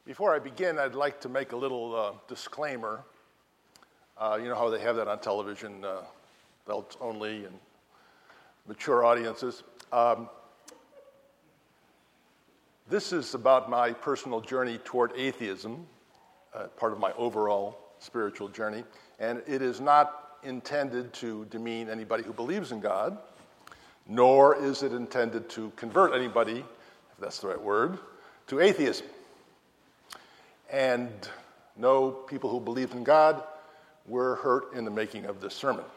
Before I begin, I'd like to make a little disclaimer. You know how they have that on television, adults only and mature audiences. This is about my personal journey toward atheism, part of my overall spiritual journey, and it is not intended to demean anybody who believes in God, nor is it intended to convert anybody, if that's the right word, to atheism. And no people who believed in God were hurt in the making of this sermon.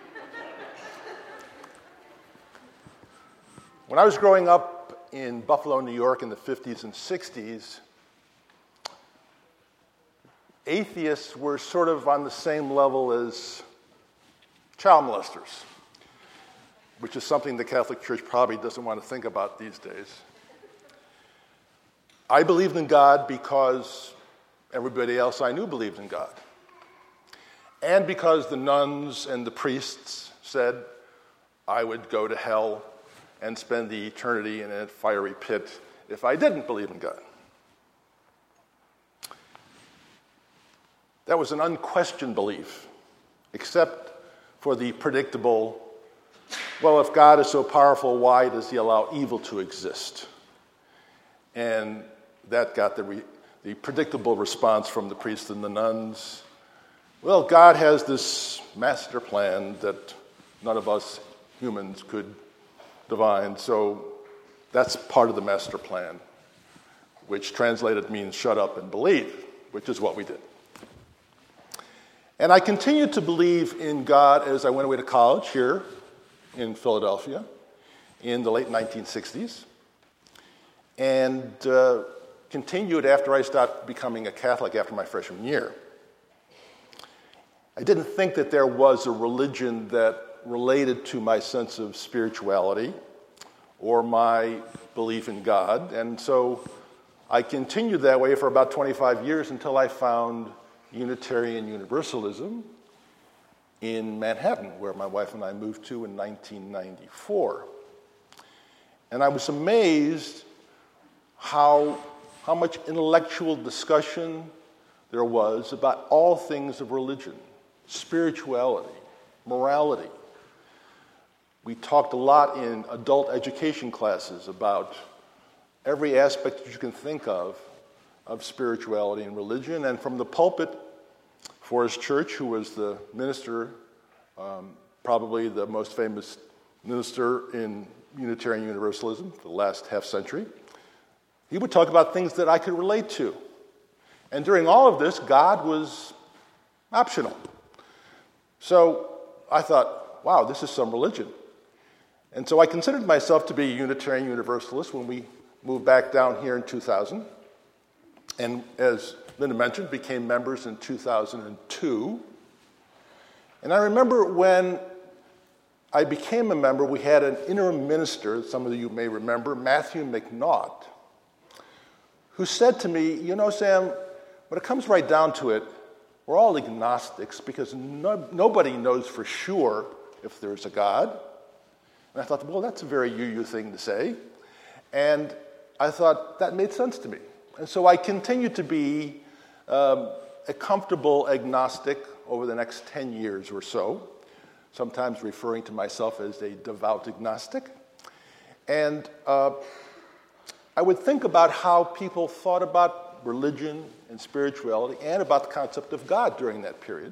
When I was growing up in Buffalo, New York in the 50s and 60s, atheists were sort of on the same level as child molesters, which is something the Catholic Church probably doesn't want to think about these days. I believed in God because everybody else I knew believed in God. And because the nuns and the priests said I would go to hell and spend the eternity in a fiery pit if I didn't believe in God. That was an unquestioned belief, except for the predictable, well, if God is so powerful, why does he allow evil to exist? And that got the predictable response from the priests and the nuns. Well, God has this master plan that none of us humans could divine, so that's part of the master plan, which translated means shut up and believe, which is what we did. And I continued to believe in God as I went away to college here in Philadelphia in the late 1960s, and continued after I stopped becoming a Catholic after my freshman year. I didn't think that there was a religion that related to my sense of spirituality or my belief in God, and so I continued that way for about 25 years until I found Unitarian Universalism in Manhattan, where my wife and I moved to in 1994. And I was amazed how much intellectual discussion there was about all things of religion, spirituality, morality. We talked a lot in adult education classes about every aspect that you can think of spirituality and religion. And from the pulpit, Forrest Church, who was the minister, probably the most famous minister in Unitarian Universalism for the last half century, he would talk about things that I could relate to. And during all of this, God was optional. So I thought, wow, this is some religion. And so I considered myself to be a Unitarian Universalist when we moved back down here in 2000. And as Linda mentioned, became members in 2002. And I remember when I became a member, we had an interim minister, some of you may remember, Matthew McNaught, who said to me, you know, Sam, when it comes right down to it, we're all agnostics because nobody knows for sure if there's a God. And I thought, well, that's a very you thing to say. And I thought that made sense to me. And so I continued to be a comfortable agnostic over the next 10 years or so, sometimes referring to myself as a devout agnostic. And I would think about how people thought about religion and spirituality and about the concept of God during that period.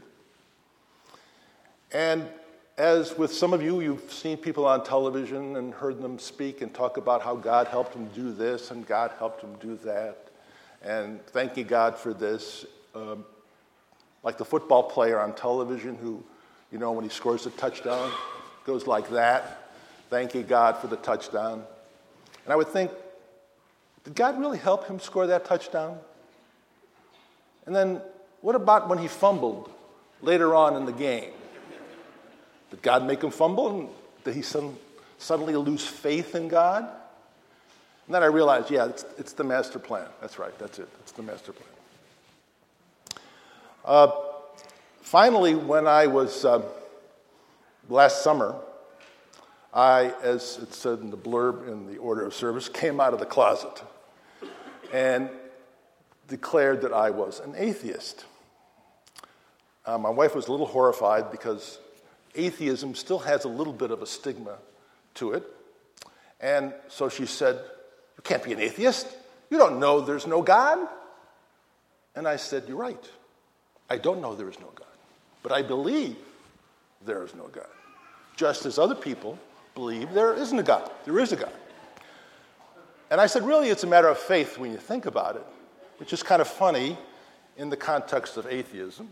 And as with some of you, you've seen people on television and heard them speak and talk about how God helped them do this and God helped them do that, and thanking God for this. Like the football player on television who, you know, when he scores a touchdown, goes like that, thanking God for the touchdown. And I would think, did God really help him score that touchdown? And then what about when he fumbled later on in the game? Did God make him fumble? And did he suddenly lose faith in God? And then I realized, yeah, it's the master plan. That's right, that's it. It's the master plan. Finally, when I was, last summer, I, as it said in the blurb in the order of service, came out of the closet. And declared that I was an atheist. My wife was a little horrified because atheism still has a little bit of a stigma to it. And so she said, "You can't be an atheist. You don't know there's no God." And I said, "You're right. I don't know there is no God. But I believe there is no God. Just as other people believe there isn't a God. There is a God." And I said, really, it's a matter of faith when you think about it, which is kind of funny in the context of atheism.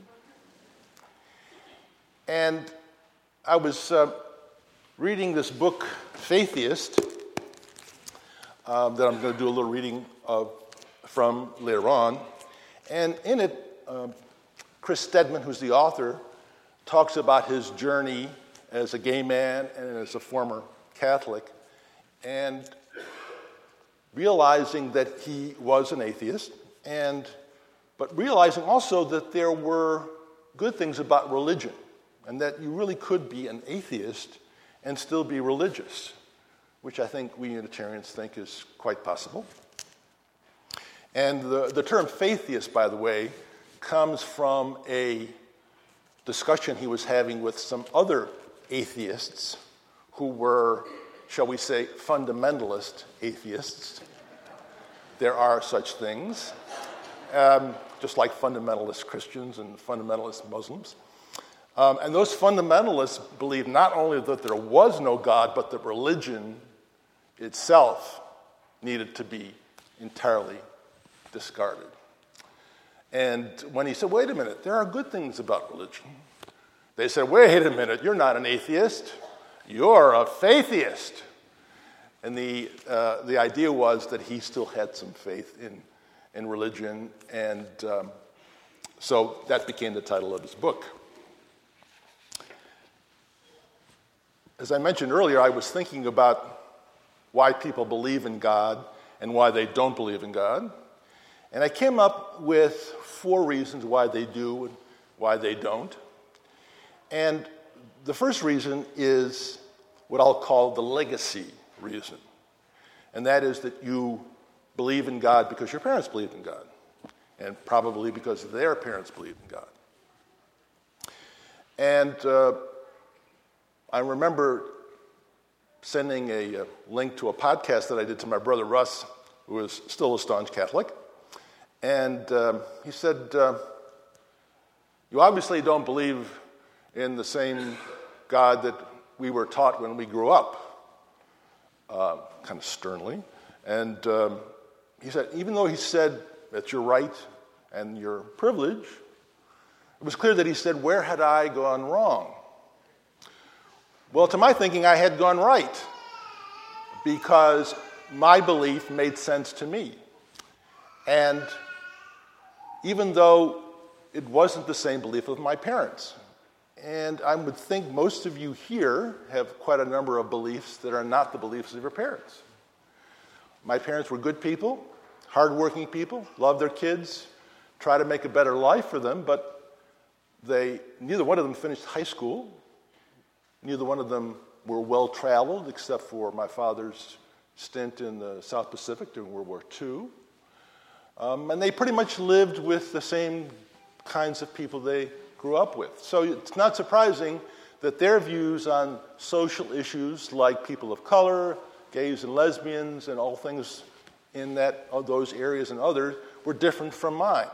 And I was reading this book, Faithiest, that I'm going to do a little reading from later on. And in it, Chris Stedman, who's the author, talks about his journey as a gay man and as a former Catholic, and realizing that he was an atheist, but realizing also that there were good things about religion, and that you really could be an atheist and still be religious, which I think we Unitarians think is quite possible. And the term faithiest, by the way, comes from a discussion he was having with some other atheists who were, shall we say, fundamentalist atheists. There are such things, just like fundamentalist Christians and fundamentalist Muslims. And those fundamentalists believed not only that there was no God, but that religion itself needed to be entirely discarded. And when he said, "Wait a minute, there are good things about religion," they said, "Wait a minute, you're not an atheist, you're a faithiest." And the idea was that he still had some faith in religion, and so that became the title of his book. As I mentioned earlier, I was thinking about why people believe in God and why they don't believe in God. And I came up with 4 reasons why they do and why they don't. And the first reason is what I'll call the legacy reason. And that is that you believe in God because your parents believed in God, and probably because their parents believed in God. And I remember sending a link to a podcast that I did to my brother Russ, who is still a staunch Catholic. And he said, "You obviously don't believe in the same God that we were taught when we grew up," kind of sternly. And he said, even though he said that you're right and you're privileged, it was clear that he said, "Where had I gone wrong?" Well, to my thinking, I had gone right, because my belief made sense to me. And even though it wasn't the same belief of my parents, and I would think most of you here have quite a number of beliefs that are not the beliefs of your parents. My parents were good people, hardworking people, loved their kids, tried to make a better life for them, but neither one of them finished high school. Neither one of them were well-traveled, except for my father's stint in the South Pacific during World War II. And they pretty much lived with the same kinds of people they grew up with. So it's not surprising that their views on social issues like people of color, gays and lesbians, and all things in those areas and others were different from mine.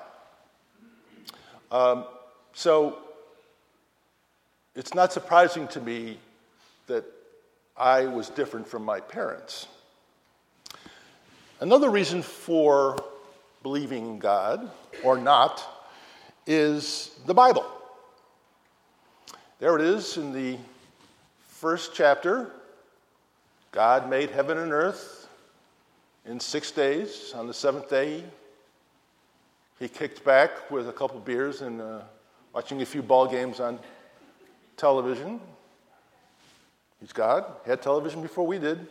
So it's not surprising to me that I was different from my parents. Another reason for believing in God, or not, is the Bible. There it is in the first chapter. God made heaven and earth in 6 days. On the 7th day, he kicked back with a couple beers and watching a few ball games on television. He's God. Had television before we did.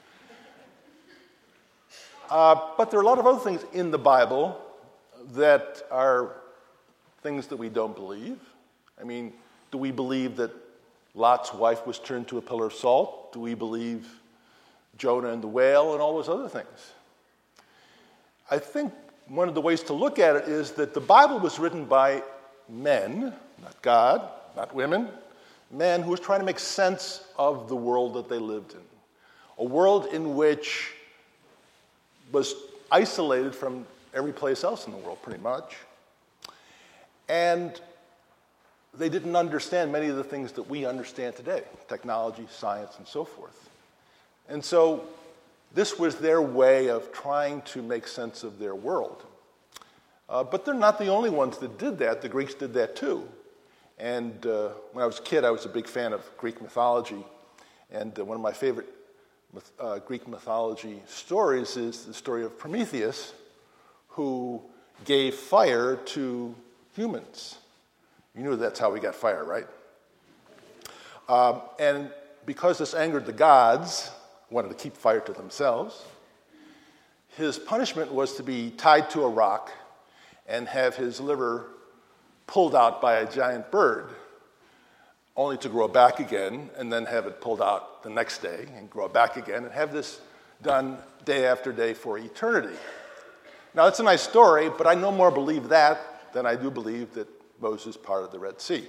But there are a lot of other things in the Bible that are things that we don't believe. I mean, do we believe that Lot's wife was turned to a pillar of salt? Do we believe Jonah and the whale and all those other things? I think one of the ways to look at it is that the Bible was written by men, not God, not women, men who was trying to make sense of the world that they lived in. A world in which was isolated from every place else in the world, pretty much. And they didn't understand many of the things that we understand today, technology, science, and so forth. And so this was their way of trying to make sense of their world. But they're not the only ones that did that. The Greeks did that too. And when I was a kid, I was a big fan of Greek mythology. And one of my favorite Greek mythology stories is the story of Prometheus, who gave fire to humans. You knew that's how we got fire, right? And because this angered the gods, wanted to keep fire to themselves, his punishment was to be tied to a rock and have his liver pulled out by a giant bird, only to grow back again, and then have it pulled out the next day and grow back again, and have this done day after day for eternity. Now, it's a nice story, but I no more believe that than I do believe that Moses parted the Red Sea.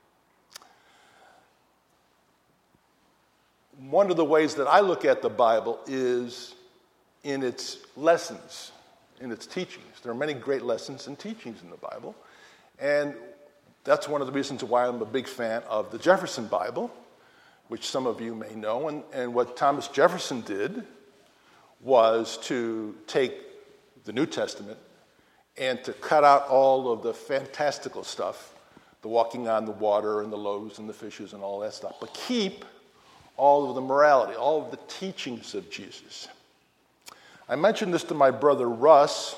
One of the ways that I look at the Bible is in its lessons, in its teachings. There are many great lessons and teachings in the Bible, and that's one of the reasons why I'm a big fan of the Jefferson Bible, which some of you may know. And what Thomas Jefferson did was to take the New Testament and to cut out all of the fantastical stuff, the walking on the water and the loaves and the fishes and all that stuff, but keep all of the morality, all of the teachings of Jesus. I mentioned this to my brother Russ,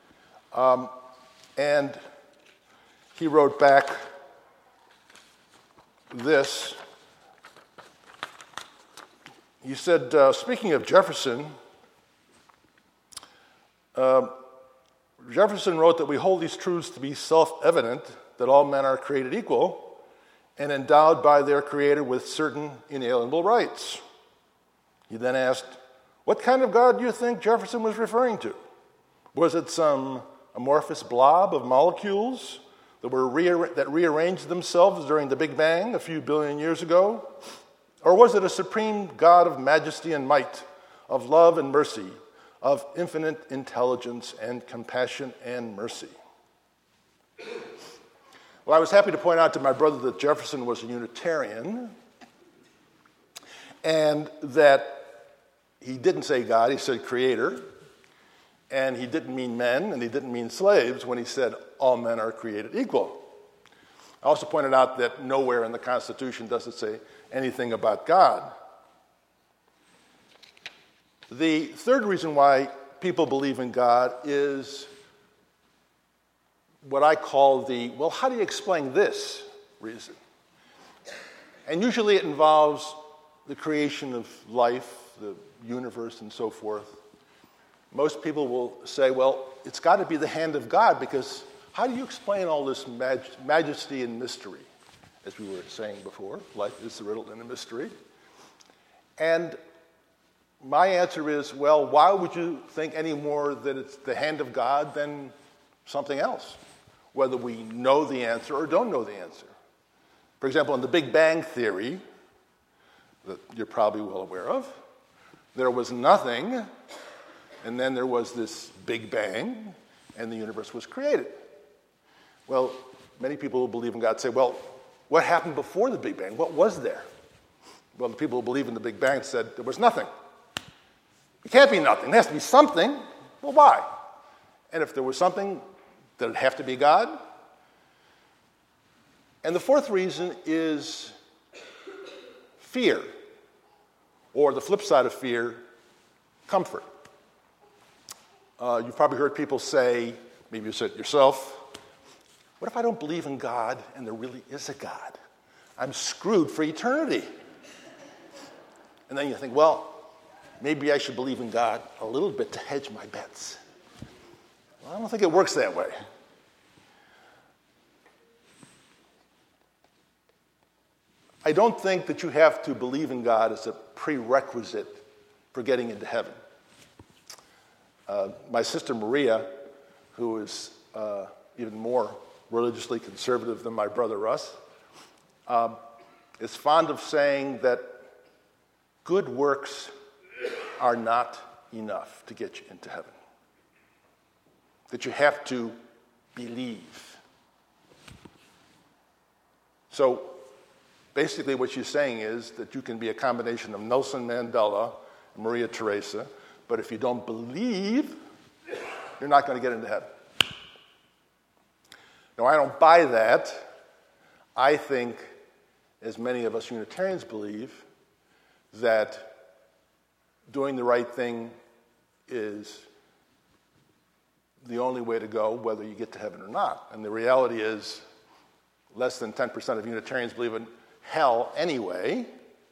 and he wrote back this. He said, speaking of Jefferson, Jefferson wrote that we hold these truths to be self-evident, that all men are created equal and endowed by their Creator with certain inalienable rights. He then asked, what kind of God do you think Jefferson was referring to? Was it some amorphous blob of molecules that rearranged themselves during the Big Bang a few billion years ago? Or was it a supreme God of majesty and might, of love and mercy, of infinite intelligence and compassion and mercy? Well, I was happy to point out to my brother that Jefferson was a Unitarian and that he didn't say God, he said Creator, and he didn't mean men and he didn't mean slaves when he said all men are created equal. I also pointed out that nowhere in the Constitution does it say anything about God. The third reason why people believe in God is what I call the, well, how do you explain this reason? And usually it involves the creation of life, the universe, and so forth. Most people will say, well, it's got to be the hand of God, because how do you explain all this majesty and mystery? As we were saying before, life is the riddle and a mystery. And my answer is, well, why would you think any more that it's the hand of God than something else, whether we know the answer or don't know the answer? For example, in the Big Bang Theory, that you're probably well aware of, there was nothing, and then there was this Big Bang, and the universe was created. Well, many people who believe in God say, well, what happened before the Big Bang? What was there? Well, the people who believe in the Big Bang said there was nothing. It can't be nothing. There has to be something. Well, why? And if there was something, did it have to be God? And the fourth reason is fear, or the flip side of fear, comfort. You've probably heard people say, maybe you said it yourself, what if I don't believe in God and there really is a God? I'm screwed for eternity. And then you think, well, maybe I should believe in God a little bit to hedge my bets. Well, I don't think it works that way. I don't think that you have to believe in God as a prerequisite for getting into heaven. My sister Maria who is even more religiously conservative than my brother Russ, is fond of saying that good works are not enough to get you into heaven. That you have to believe. So basically what she's saying is that you can be a combination of Nelson Mandela and Maria Teresa, but if you don't believe, you're not going to get into heaven. Now, I don't buy that. I think, as many of us Unitarians believe, that doing the right thing is the only way to go, whether you get to heaven or not. And the reality is, less than 10% of Unitarians believe in hell anyway,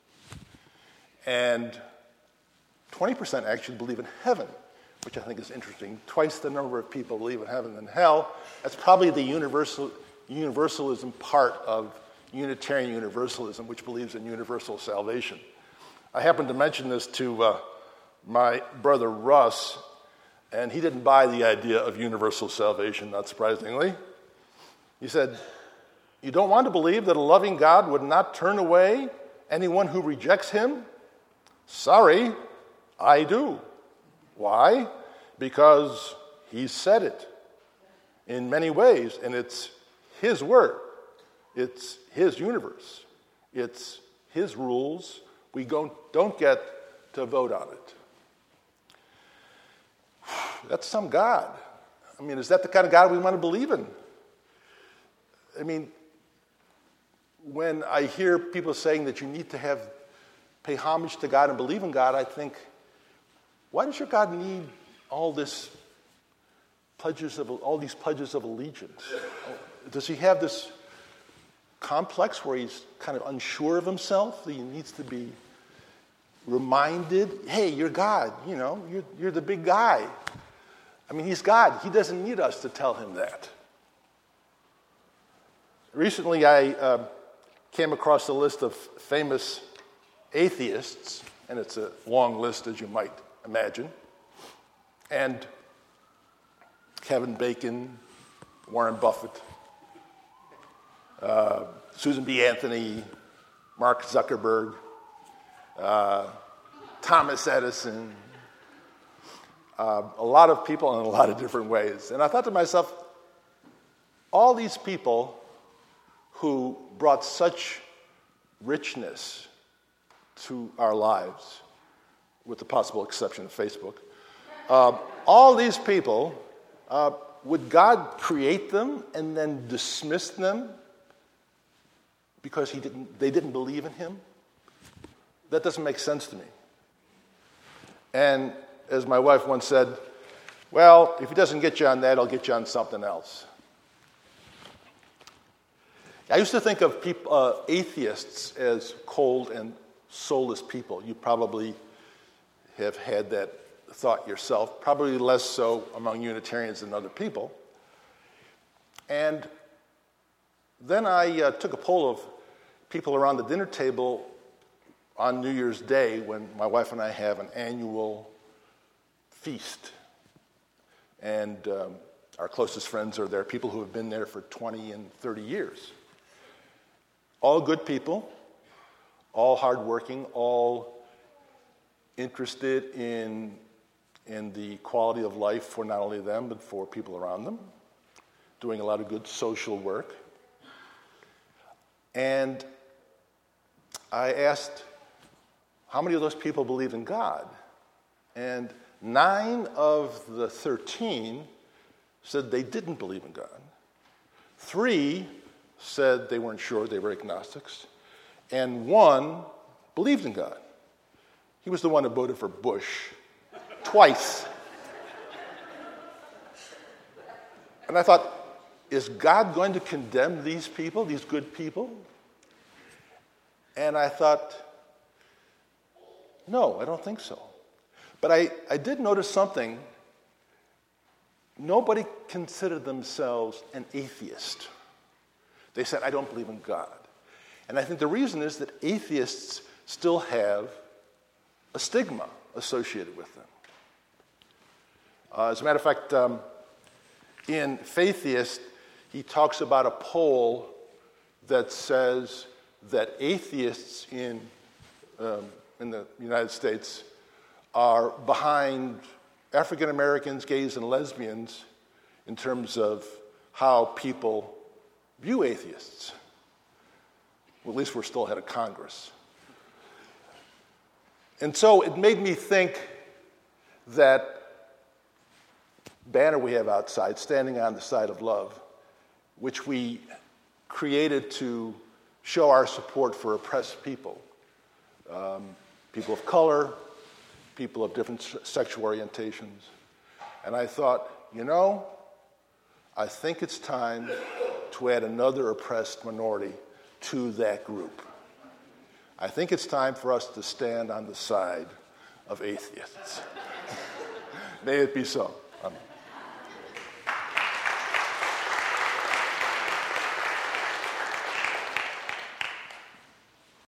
and 20% actually believe in heaven, which I think is interesting. Twice the number of people believe in heaven than hell. That's probably the universalism part of Unitarian Universalism, which believes in universal salvation. I happened to mention this to my brother Russ, and he didn't buy the idea of universal salvation, not surprisingly. He said, "You don't want to believe that a loving God would not turn away anyone who rejects him? Sorry, I do. Why? Because he said it in many ways, and it's his word. It's his universe. It's his rules. We don't get to vote on it." That's some God. I mean, is that the kind of God we want to believe in? I mean, when I hear people saying that you need to pay homage to God and believe in God, I think, why does your God need all these pledges of allegiance? Does he have this complex where he's kind of unsure of himself? That he needs to be reminded, hey, you're God, you're the big guy. I mean, he's God. He doesn't need us to tell him that. Recently, I came across a list of famous atheists, and it's a long list, as you might imagine. And Kevin Bacon, Warren Buffett, Susan B. Anthony, Mark Zuckerberg, Thomas Edison, a lot of people in a lot of different ways. And I thought to myself, all these people who brought such richness to our lives, with the possible exception of Facebook, all these people, would God create them and then dismiss them because they didn't believe in him? That doesn't make sense to me. And as my wife once said, well, if he doesn't get you on that, he'll get you on something else. I used to think of atheists as cold and soulless people. You probably have had that thought yourself, probably less so among Unitarians than other people. And then I took a poll of people around the dinner table on New Year's Day, when my wife and I have an annual feast. And our closest friends are there, people who have been there for 20 and 30 years. All good people, all hardworking, all interested in the quality of life for not only them, but for people around them, doing a lot of good social work. And I asked, how many of those people believe in God? And 9 of the 13 said they didn't believe in God. 3 said they weren't sure, they were agnostics. And 1 believed in God. He was the one who voted for Bush twice. And I thought, is God going to condemn these people, these good people? And I thought, no, I don't think so. But I did notice something. Nobody considered themselves an atheist. They said, I don't believe in God. And I think the reason is that atheists still have a stigma associated with them. As a matter of fact, In Faithiest, he talks about a poll that says that atheists in the United States are behind African Americans, gays, and lesbians in terms of how people view atheists. Well, at least we're still ahead of Congress. And so it made me think that banner we have outside, Standing on the Side of Love, which we created to show our support for oppressed people, people of color, people of different sexual orientations. And I thought, I think it's time to add another oppressed minority to that group. I think it's time for us to stand on the side of atheists. May it be so. Amen.